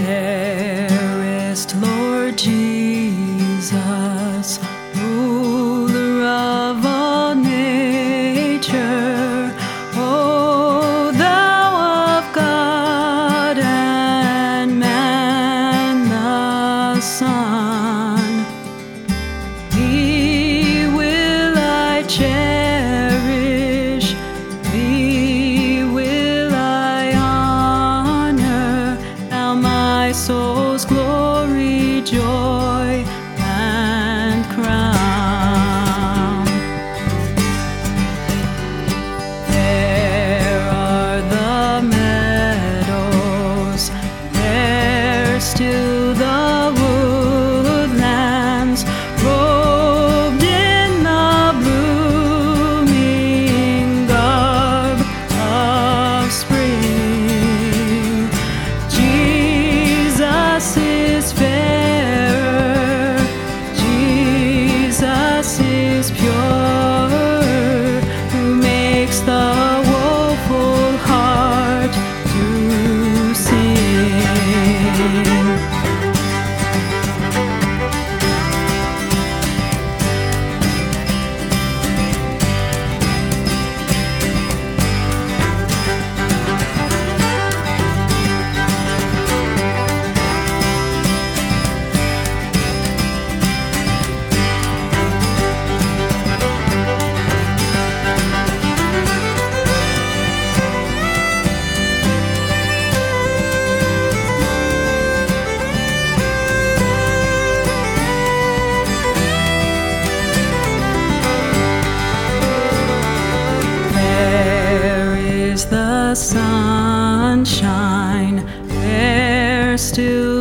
Fairest Lord Jesus, ruler of all nature, O thou of God and man the Son, thee will I cherish, thee will I honor, thou my soul's glory, joy, and crown. There are the meadows, there still the woodlands, robed in the blooming garb of spring. Jesus is fairer, Jesus is pure, who makes the woeful heart to sing. The sunshine, there still